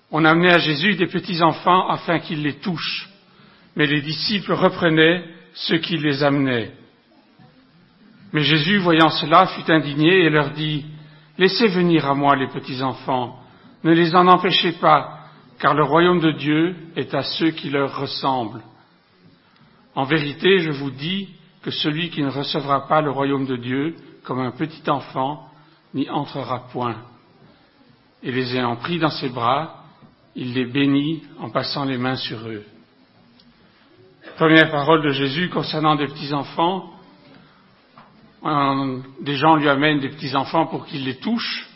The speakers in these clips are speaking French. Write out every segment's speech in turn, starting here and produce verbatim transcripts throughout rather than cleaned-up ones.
On amenait à Jésus des petits enfants afin qu'il les touche, mais les disciples reprenaient ceux qui les amenaient. Mais Jésus, voyant cela, fut indigné et leur dit, « Laissez venir à moi les petits enfants, ne les en empêchez pas, car le royaume de Dieu est à ceux qui leur ressemblent. En vérité, je vous dis que celui qui ne recevra pas le royaume de Dieu comme un petit enfant n'y entrera point. » Et les ayant pris dans ses bras, il les bénit en passant les mains sur eux. Première parole de Jésus concernant des petits-enfants. Des gens lui amènent des petits-enfants pour qu'ils les touchent.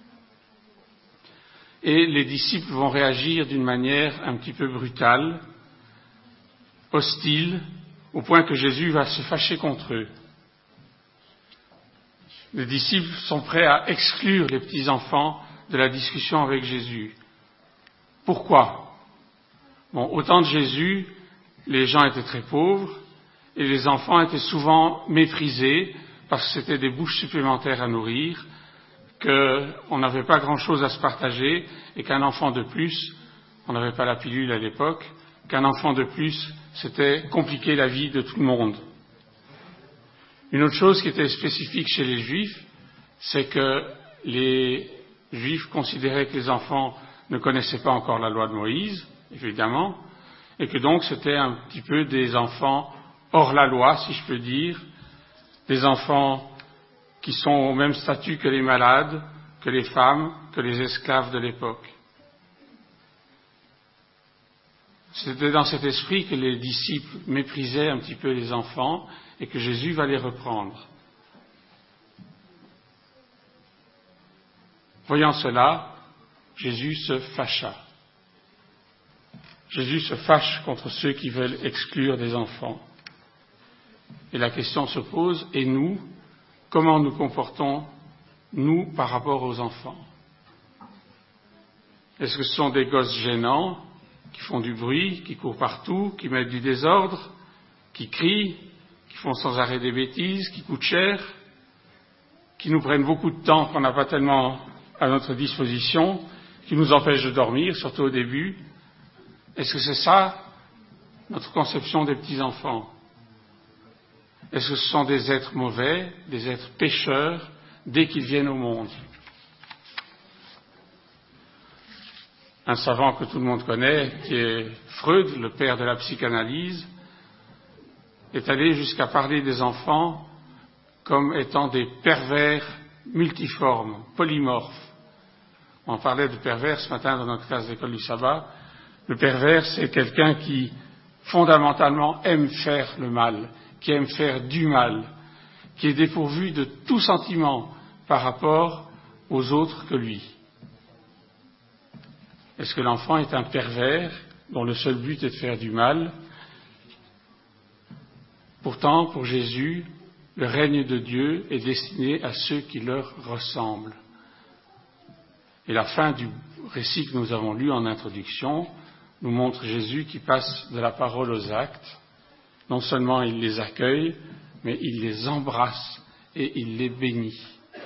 Et les disciples vont réagir d'une manière un petit peu brutale, hostile, au point que Jésus va se fâcher contre eux. Les disciples sont prêts à exclure les petits-enfants de la discussion avec Jésus. Pourquoi? Bon, au temps de Jésus, les gens étaient très pauvres et les enfants étaient souvent méprisés parce que c'était des bouches supplémentaires à nourrir, qu'on n'avait pas grand-chose à se partager et qu'un enfant de plus, on n'avait pas la pilule à l'époque, qu'un enfant de plus, c'était compliquer la vie de tout le monde. Une autre chose qui était spécifique chez les Juifs, c'est que les Juifs considéraient que les enfants ne connaissaient pas encore la loi de Moïse, évidemment, et que donc c'était un petit peu des enfants hors la loi, si je peux dire, des enfants qui sont au même statut que les malades, que les femmes, que les esclaves de l'époque. C'était dans cet esprit que les disciples méprisaient un petit peu les enfants et que Jésus va les reprendre. Voyant cela, Jésus se fâcha. Jésus se fâche contre ceux qui veulent exclure des enfants. Et la question se pose, et nous, comment nous comportons, nous, par rapport aux enfants? Est-ce que ce sont des gosses gênants, qui font du bruit, qui courent partout, qui mettent du désordre, qui crient, qui font sans arrêt des bêtises, qui coûtent cher, qui nous prennent beaucoup de temps qu'on n'a pas tellement à notre disposition, qui nous empêchent de dormir, surtout au début? Est-ce que c'est ça, notre conception des petits-enfants? Est-ce que ce sont des êtres mauvais, des êtres pécheurs, dès qu'ils viennent au monde? Un savant que tout le monde connaît, qui est Freud, le père de la psychanalyse, est allé jusqu'à parler des enfants comme étant des pervers multiformes, polymorphes. On parlait de pervers ce matin dans notre classe d'école du sabbat. Le pervers, c'est quelqu'un qui, fondamentalement, aime faire le mal, qui aime faire du mal, qui est dépourvu de tout sentiment par rapport aux autres que lui. Est-ce que l'enfant est un pervers dont le seul but est de faire du mal? Pourtant, pour Jésus, le règne de Dieu est destiné à ceux qui leur ressemblent. Et la fin du récit que nous avons lu en introduction nous montre Jésus qui passe de la parole aux actes. Non seulement il les accueille, mais il les embrasse et il les bénit.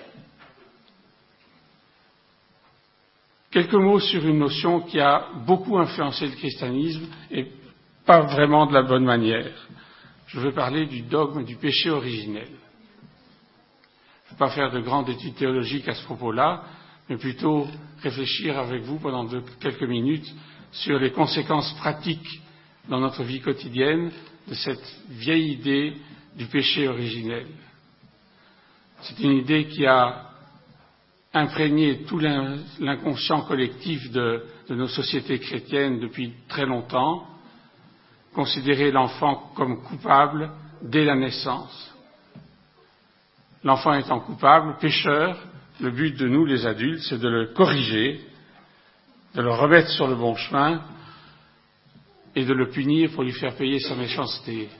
Quelques mots sur une notion qui a beaucoup influencé le christianisme et pas vraiment de la bonne manière. Je veux parler du dogme du péché originel. Je ne vais pas faire de grandes études théologiques à ce propos-là, mais plutôt réfléchir avec vous pendant de, quelques minutes sur les conséquences pratiques dans notre vie quotidienne de cette vieille idée du péché originel. C'est une idée qui a imprégné tout l'inconscient collectif de, de nos sociétés chrétiennes depuis très longtemps, considérer l'enfant comme coupable dès la naissance. L'enfant étant coupable, pécheur, le but de nous, les adultes, c'est de le corriger, de le remettre sur le bon chemin et de le punir pour lui faire payer sa méchanceté.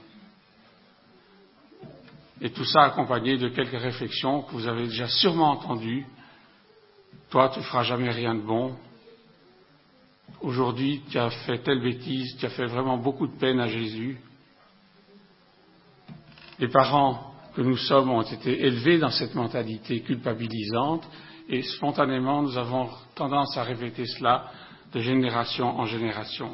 Et tout ça accompagné de quelques réflexions que vous avez déjà sûrement entendues. Toi, tu ne feras jamais rien de bon. Aujourd'hui, tu as fait telle bêtise, tu as fait vraiment beaucoup de peine à Jésus. Les parents que nous sommes ont été élevés dans cette mentalité culpabilisante et spontanément, nous avons tendance à répéter cela de génération en génération.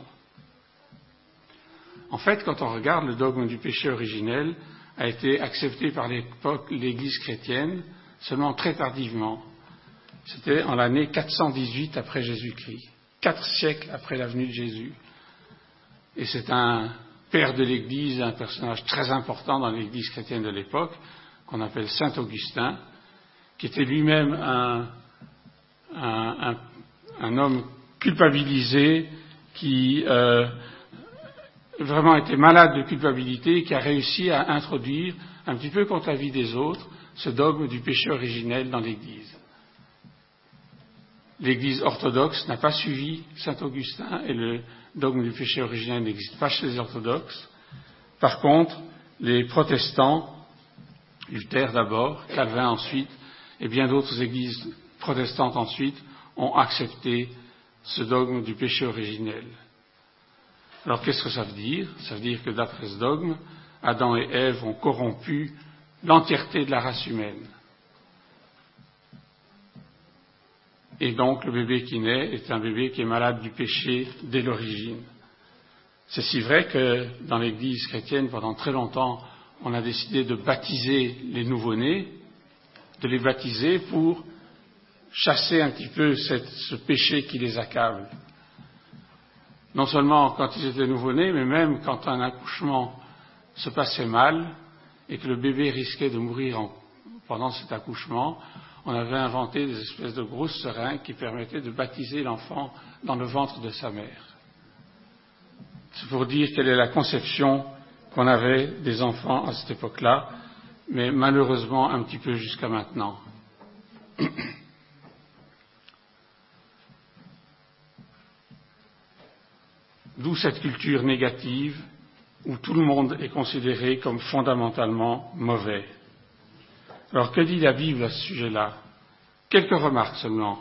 En fait, quand on regarde, le dogme du péché originel a été accepté par l'époque, l'Église chrétienne seulement très tardivement. C'était en l'année quatre cent dix-huit après Jésus-Christ, quatre siècles après la venue de Jésus. Et c'est un père de l'Église, un personnage très important dans l'Église chrétienne de l'époque, qu'on appelle Saint Augustin, qui était lui-même un, un, un, un homme culpabilisé, qui euh, vraiment était malade de culpabilité, qui a réussi à introduire, un petit peu contre l'avis des autres, ce dogme du péché originel dans l'Église. L'Église orthodoxe n'a pas suivi Saint Augustin et le dogme du péché originel n'existe pas chez les orthodoxes. Par contre, les protestants, Luther d'abord, Calvin ensuite, et bien d'autres églises protestantes ensuite, ont accepté ce dogme du péché originel. Alors qu'est-ce que ça veut dire? Ça veut dire que d'après ce dogme, Adam et Ève ont corrompu l'entièreté de la race humaine. Et donc le bébé qui naît est un bébé qui est malade du péché dès l'origine. C'est si vrai que dans l'Église chrétienne, pendant très longtemps, on a décidé de baptiser les nouveau-nés, de les baptiser pour chasser un petit peu cette, ce péché qui les accable. Non seulement quand ils étaient nouveau-nés, mais même quand un accouchement se passait mal et que le bébé risquait de mourir en, pendant cet accouchement, on avait inventé des espèces de grosses seringues qui permettaient de baptiser l'enfant dans le ventre de sa mère. C'est pour dire quelle est la conception qu'on avait des enfants à cette époque-là, mais malheureusement un petit peu jusqu'à maintenant. D'où cette culture négative où tout le monde est considéré comme fondamentalement mauvais. Alors que dit la Bible à ce sujet-là? Quelques remarques seulement.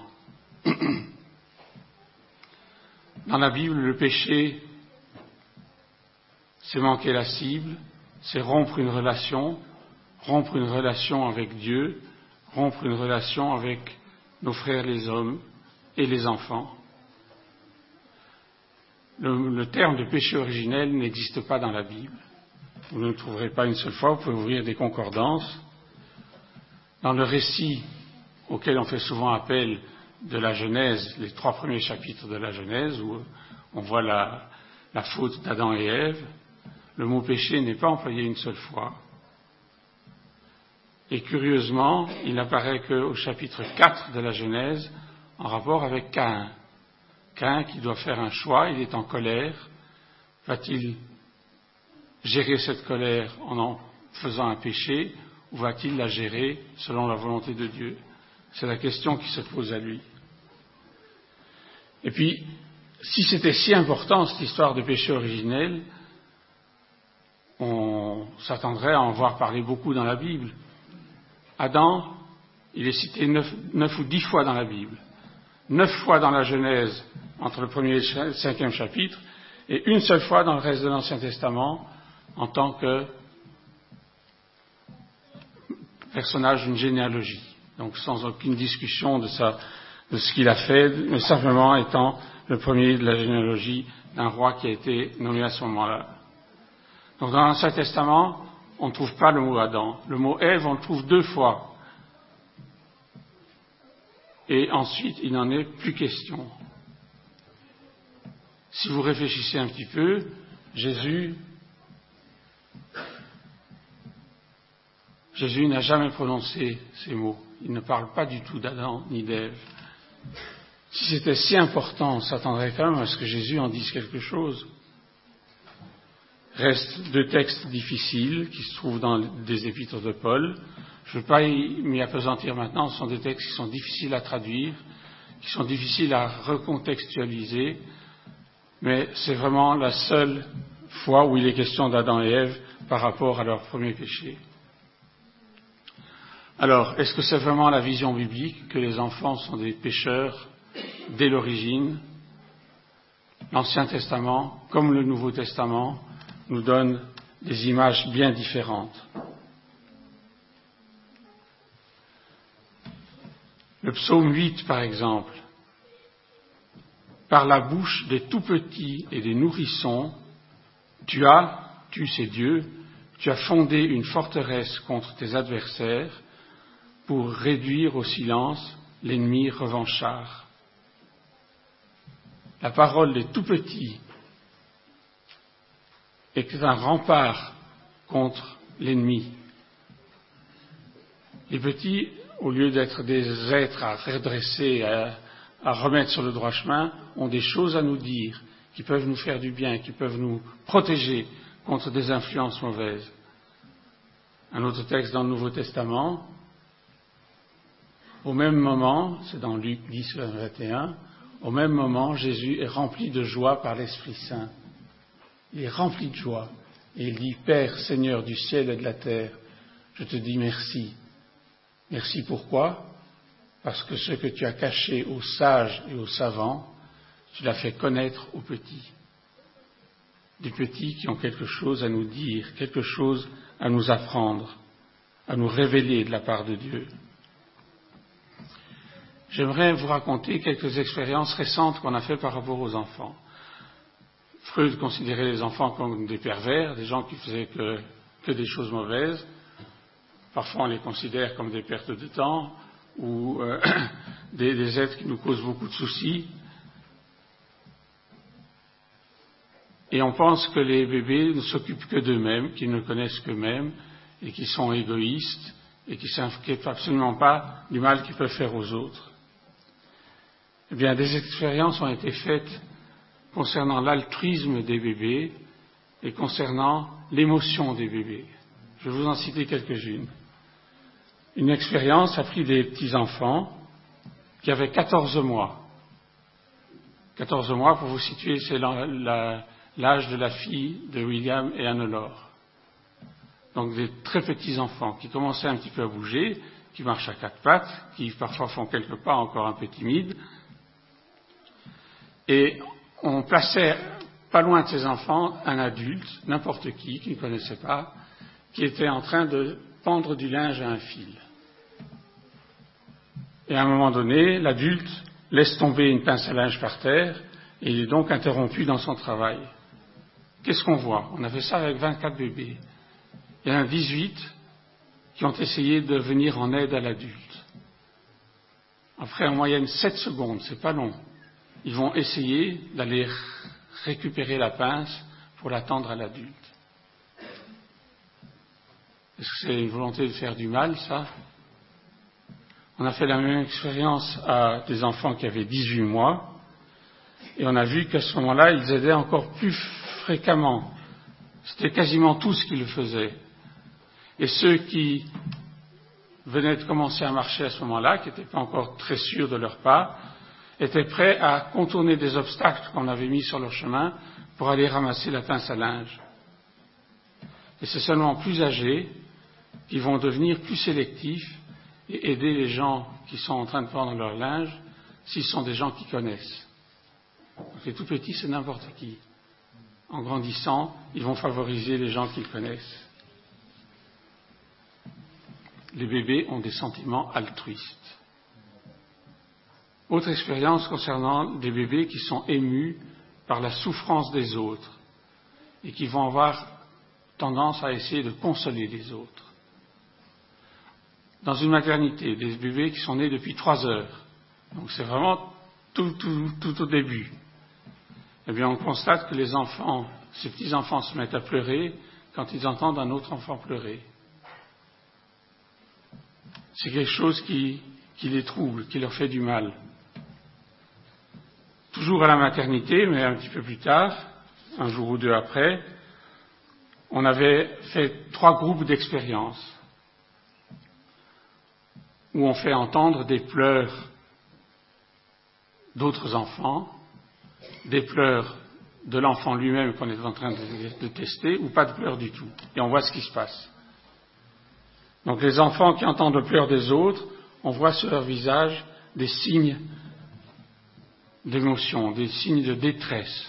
Dans la Bible, le péché, c'est manquer la cible, c'est rompre une relation, rompre une relation avec Dieu, rompre une relation avec nos frères les hommes et les enfants. Le, le terme de péché originel n'existe pas dans la Bible. Vous ne le trouverez pas une seule fois, vous pouvez ouvrir des concordances. Dans le récit auquel on fait souvent appel de la Genèse, les trois premiers chapitres de la Genèse, où on voit la, la faute d'Adam et Ève, le mot péché n'est pas employé une seule fois. Et curieusement, il n'apparaît qu'au chapitre quatre de la Genèse, en rapport avec Caïn. Caïn qui doit faire un choix, il est en colère. Va-t-il gérer cette colère en en faisant un péché, ou va-t-il la gérer selon la volonté de Dieu? C'est la question qui se pose à lui. Et puis, si c'était si important, cette histoire de péché originel, on s'attendrait à en voir parler beaucoup dans la Bible. Adam, il est cité neuf, neuf ou dix fois dans la Bible. Neuf fois dans la Genèse, entre le premier et le cinquième chapitre, et une seule fois dans le reste de l'Ancien Testament, en tant que personnage d'une généalogie. Donc sans aucune discussion de, sa, de ce qu'il a fait, mais simplement étant le premier de la généalogie d'un roi qui a été nommé à ce moment-là. Donc dans l'Ancien Testament, on ne trouve pas le mot Adam. Le mot Ève, on le trouve deux fois. Et ensuite, il n'en est plus question. Si vous réfléchissez un petit peu, Jésus, Jésus n'a jamais prononcé ces mots. Il ne parle pas du tout d'Adam ni d'Ève. Si c'était si important, on s'attendrait quand même à ce que Jésus en dise quelque chose. Restent deux textes difficiles qui se trouvent dans des épîtres de Paul. Je ne veux pas m'y appesantir maintenant, ce sont des textes qui sont difficiles à traduire, qui sont difficiles à recontextualiser, mais c'est vraiment la seule fois où il est question d'Adam et Ève par rapport à leur premier péché. Alors, est-ce que c'est vraiment la vision biblique que les enfants sont des pécheurs dès l'origine? L'Ancien Testament, comme le Nouveau Testament, nous donne des images bien différentes. Le psaume huit, par exemple, par la bouche des tout-petits et des nourrissons, tu as, tu c'est Dieu, tu as fondé une forteresse contre tes adversaires pour réduire au silence l'ennemi revanchard. La parole des tout-petits est un rempart contre l'ennemi. Les petits, au lieu d'être des êtres à redresser, à, à remettre sur le droit chemin, ont des choses à nous dire, qui peuvent nous faire du bien, qui peuvent nous protéger contre des influences mauvaises. Un autre texte dans le Nouveau Testament, au même moment, c'est dans Luc dix, vingt et un, au même moment, Jésus est rempli de joie par l'Esprit Saint. Il est rempli de joie. Et il dit, Père, Seigneur du ciel et de la terre, je te dis merci. Merci pourquoi ? Parce que ce que tu as caché aux sages et aux savants, tu l'as fait connaître aux petits. Des petits qui ont quelque chose à nous dire, quelque chose à nous apprendre, à nous révéler de la part de Dieu. J'aimerais vous raconter quelques expériences récentes qu'on a faites par rapport aux enfants. Freud considérait les enfants comme des pervers, des gens qui faisaient que, que des choses mauvaises. Parfois on les considère comme des pertes de temps ou euh, des, des êtres qui nous causent beaucoup de soucis. Et on pense que les bébés ne s'occupent que d'eux-mêmes, qu'ils ne connaissent qu'eux-mêmes et qu'ils sont égoïstes et qui ne s'inquiètent absolument pas du mal qu'ils peuvent faire aux autres. Eh bien, des expériences ont été faites concernant l'altruisme des bébés et concernant l'émotion des bébés. Je vais vous en citer quelques-unes. Une expérience a pris des petits-enfants qui avaient quatorze mois. quatorze mois, pour vous situer, c'est la, la, l'âge de la fille de William et Anne-Laure. Donc des très petits enfants qui commençaient un petit peu à bouger, qui marchent à quatre pattes, qui parfois font quelques pas encore un peu timides. Et on plaçait pas loin de ces enfants un adulte, n'importe qui, qui ne connaissait pas, qui était en train de pendre du linge à un fil. Et à un moment donné, l'adulte laisse tomber une pince à linge par terre et il est donc interrompu dans son travail. Qu'est-ce qu'on voit ? On a fait ça avec vingt-quatre bébés. Il y en a dix-huit qui ont essayé de venir en aide à l'adulte. Après, en moyenne, sept secondes, c'est pas long. Ils vont essayer d'aller récupérer la pince pour la tendre à l'adulte. Est-ce que c'est une volonté de faire du mal, ça ? On a fait la même expérience à des enfants qui avaient dix-huit mois, et on a vu qu'à ce moment-là, ils aidaient encore plus fréquemment. C'était quasiment tous qui le faisaient. Et ceux qui venaient de commencer à marcher à ce moment-là, qui n'étaient pas encore très sûrs de leur pas, étaient prêts à contourner des obstacles qu'on avait mis sur leur chemin pour aller ramasser la pince à linge. Et c'est seulement plus âgés qui vont devenir plus sélectifs et aider les gens qui sont en train de prendre leur linge s'ils sont des gens qui connaissent. Donc les tout petits, c'est n'importe qui. En grandissant, ils vont favoriser les gens qu'ils connaissent. Les bébés ont des sentiments altruistes. Autre expérience concernant des bébés qui sont émus par la souffrance des autres et qui vont avoir tendance à essayer de consoler les autres. Dans une maternité, des bébés qui sont nés depuis trois heures, donc c'est vraiment tout, tout, tout au début, eh bien on constate que les enfants, ces petits-enfants se mettent à pleurer quand ils entendent un autre enfant pleurer. C'est quelque chose qui, qui les trouble, qui leur fait du mal. Toujours à la maternité, mais un petit peu plus tard, un jour ou deux après, on avait fait trois groupes d'expériences où on fait entendre des pleurs d'autres enfants, des pleurs de l'enfant lui-même qu'on est en train de, de tester, ou pas de pleurs du tout. Et on voit ce qui se passe. Donc les enfants qui entendent le pleur des autres, on voit sur leur visage des signes d'émotion, des signes de détresse.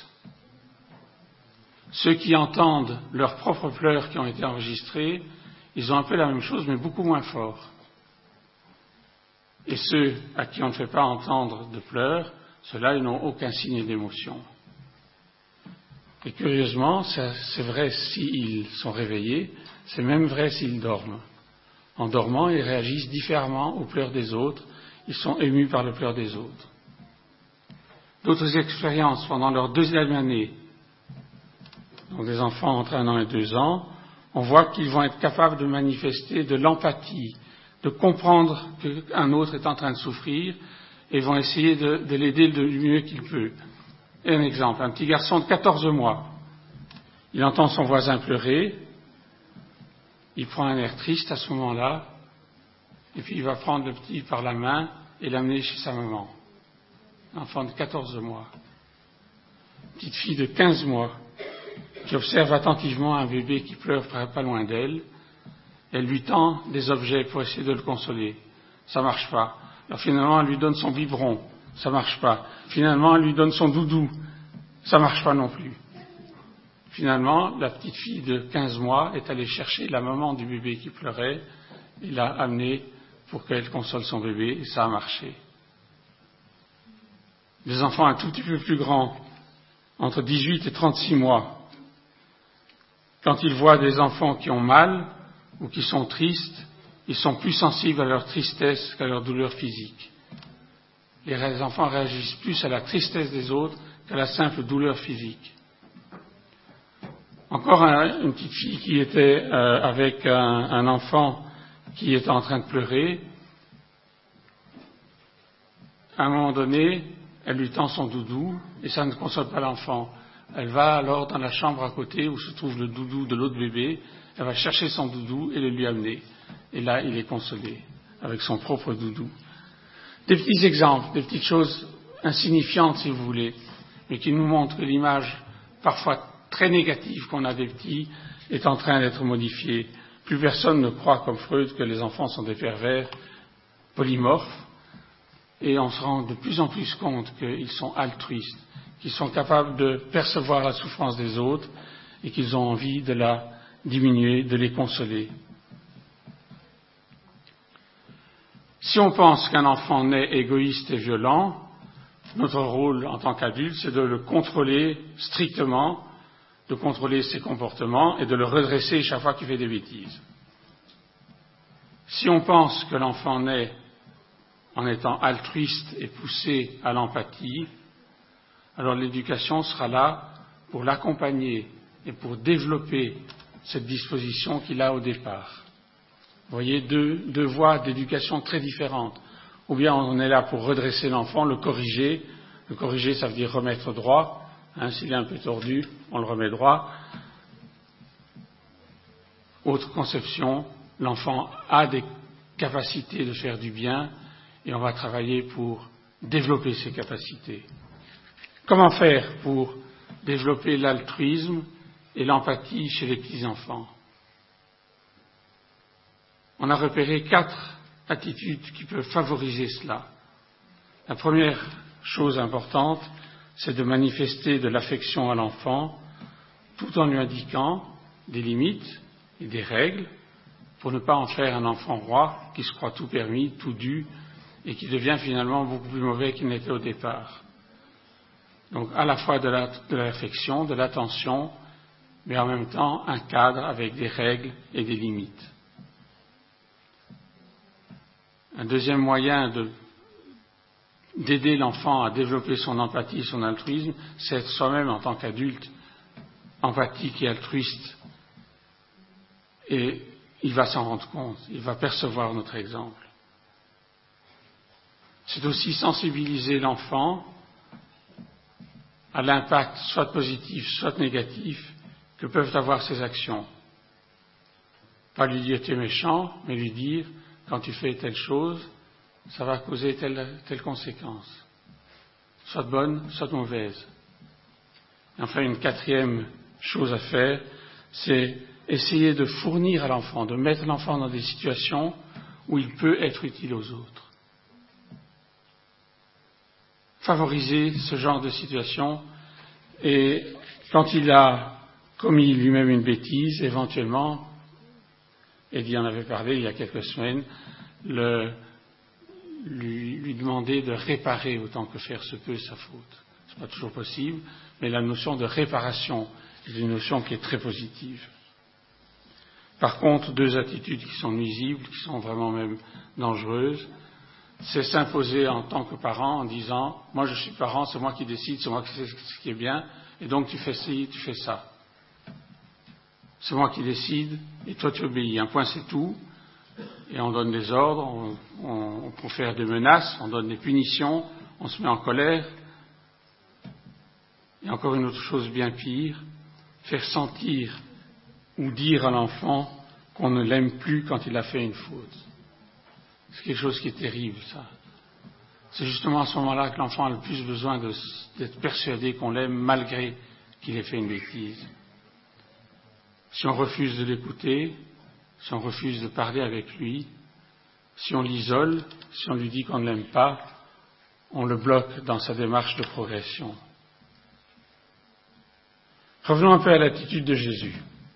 Ceux qui entendent leurs propres pleurs qui ont été enregistrés, ils ont un peu la même chose, mais beaucoup moins fort. Et ceux à qui on ne fait pas entendre de pleurs Ceux-là, ils n'ont aucun signe d'émotion. Et curieusement, c'est vrai s'ils sont réveillés, c'est même vrai s'ils dorment. En dormant, ils réagissent différemment aux pleurs des autres, ils sont émus par le pleur des autres. D'autres expériences pendant leur deuxième année, donc des enfants entre un an et deux ans, on voit qu'ils vont être capables de manifester de l'empathie, de comprendre qu'un autre est en train de souffrir et vont essayer de, de l'aider du mieux qu'il peut. Et un exemple, un petit garçon de quatorze mois, il entend son voisin pleurer, il prend un air triste à ce moment-là, et puis il va prendre le petit par la main et l'amener chez sa maman. Un enfant de quatorze mois. Une petite fille de quinze mois, qui observe attentivement un bébé qui pleure pas loin d'elle, elle lui tend des objets pour essayer de le consoler. Ça marche pas. Alors finalement, elle lui donne son biberon. Ça marche pas. Finalement, elle lui donne son doudou. Ça marche pas non plus. Finalement, la petite fille de quinze mois est allée chercher la maman du bébé qui pleurait et l'a amenée pour qu'elle console son bébé, et ça a marché. Des enfants un tout petit peu plus grands, entre dix-huit et trente-six mois, quand ils voient des enfants qui ont mal ou qui sont tristes, ils sont plus sensibles à leur tristesse qu'à leur douleur physique. Les enfants réagissent plus à la tristesse des autres qu'à la simple douleur physique. Encore un, une petite fille qui était euh, avec un, un enfant qui était en train de pleurer. À un moment donné, elle lui tend son doudou et ça ne console pas l'enfant. Elle va alors dans la chambre à côté où se trouve le doudou de l'autre bébé. Elle va chercher son doudou et le lui amener. Et là, il est consolé avec son propre doudou. Des petits exemples, des petites choses insignifiantes si vous voulez, mais qui nous montrent que l'image parfois très négative qu'on a des petits est en train d'être modifiée. Plus personne ne croit, comme Freud, que les enfants sont des pervers polymorphes, et on se rend de plus en plus compte qu'ils sont altruistes, qu'ils sont capables de percevoir la souffrance des autres et qu'ils ont envie de la diminuer, de les consoler. Si on pense qu'un enfant naît égoïste et violent, notre rôle en tant qu'adulte, c'est de le contrôler strictement, de contrôler ses comportements et de le redresser chaque fois qu'il fait des bêtises. Si on pense que l'enfant naît en étant altruiste et poussé à l'empathie, alors l'éducation sera là pour l'accompagner et pour développer cette disposition qu'il a au départ. Vous voyez, deux, deux voies d'éducation très différentes. Ou bien on est là pour redresser l'enfant, le corriger. Le corriger, ça veut dire remettre droit. Hein, s'il est un peu tordu, on le remet droit. Autre conception, l'enfant a des capacités de faire du bien et on va travailler pour développer ces capacités. Comment faire pour développer l'altruisme et l'empathie chez les petits-enfants? On a repéré quatre attitudes qui peuvent favoriser cela. La première chose importante, c'est de manifester de l'affection à l'enfant tout en lui indiquant des limites et des règles pour ne pas en faire un enfant roi qui se croit tout permis, tout dû et qui devient finalement beaucoup plus mauvais qu'il n'était au départ. Donc à la fois de, la, de l'affection, de l'attention, mais en même temps un cadre avec des règles et des limites. Un deuxième moyen de, d'aider l'enfant à développer son empathie et son altruisme, c'est être soi-même en tant qu'adulte empathique et altruiste. Et il va s'en rendre compte, il va percevoir notre exemple. C'est aussi sensibiliser l'enfant à l'impact, soit positif, soit négatif, que peuvent avoir ses actions. Pas lui dire tu es méchant, mais lui dire quand tu fais telle chose, ça va causer telle, telle conséquence, soit bonne, soit mauvaise. Et enfin, une quatrième chose à faire, c'est essayer de fournir à l'enfant, de mettre l'enfant dans des situations où il peut être utile aux autres. Favoriser ce genre de situation, et quand il a commis lui-même une bêtise, éventuellement, Eddie en avait parlé il y a quelques semaines, le, lui, lui demander de réparer autant que faire se peut sa faute. Ce n'est pas toujours possible, mais la notion de réparation est une notion qui est très positive. Par contre, deux attitudes qui sont nuisibles, qui sont vraiment même dangereuses, c'est s'imposer en tant que parent en disant « moi je suis parent, c'est moi qui décide, c'est moi qui sais ce qui est bien, et donc tu fais ci, tu fais ça. C'est moi qui décide, et toi tu obéis. Un point c'est tout. » Et on donne des ordres, on, on, on profère des menaces, on donne des punitions, on se met en colère. Et encore une autre chose bien pire, faire sentir ou dire à l'enfant qu'on ne l'aime plus quand il a fait une faute. C'est quelque chose qui est terrible, ça. C'est justement à ce moment-là que l'enfant a le plus besoin de, d'être persuadé qu'on l'aime malgré qu'il ait fait une bêtise. Si on refuse de l'écouter, si on refuse de parler avec lui, si on l'isole, si on lui dit qu'on ne l'aime pas, on le bloque dans sa démarche de progression. Revenons un peu à l'attitude de Jésus.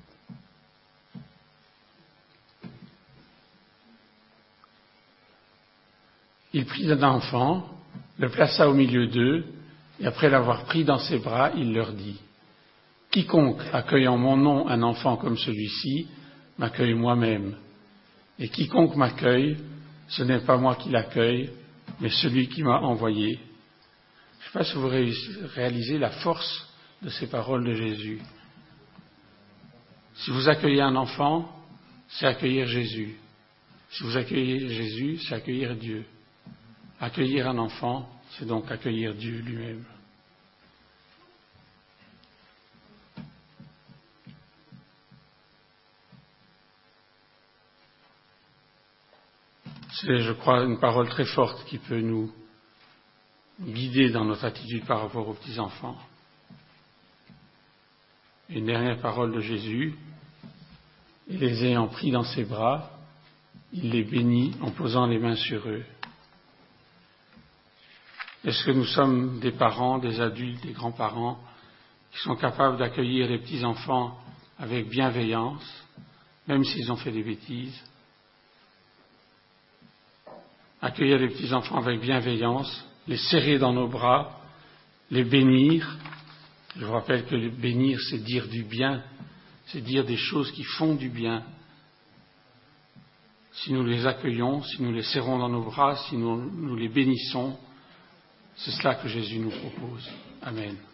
Il prit un enfant, le plaça au milieu d'eux, et après l'avoir pris dans ses bras, il leur dit « Quiconque accueille en mon nom un enfant comme celui-ci, m'accueille moi-même. Et quiconque m'accueille, ce n'est pas moi qui l'accueille, mais celui qui m'a envoyé. » Je ne sais pas si vous réalisez la force de ces paroles de Jésus. Si vous accueillez un enfant, c'est accueillir Jésus. Si vous accueillez Jésus, c'est accueillir Dieu. Accueillir un enfant, c'est donc accueillir Dieu lui-même. C'est, je crois, une parole très forte qui peut nous guider dans notre attitude par rapport aux petits-enfants. Une dernière parole de Jésus, et les ayant pris dans ses bras, il les bénit en posant les mains sur eux. Est-ce que nous sommes des parents, des adultes, des grands-parents qui sont capables d'accueillir les petits-enfants avec bienveillance, même s'ils ont fait des bêtises? Accueillir les petits-enfants avec bienveillance, les serrer dans nos bras, les bénir. Je vous rappelle que le bénir, c'est dire du bien, c'est dire des choses qui font du bien. Si nous les accueillons, si nous les serrons dans nos bras, si nous, nous les bénissons, c'est cela que Jésus nous propose. Amen.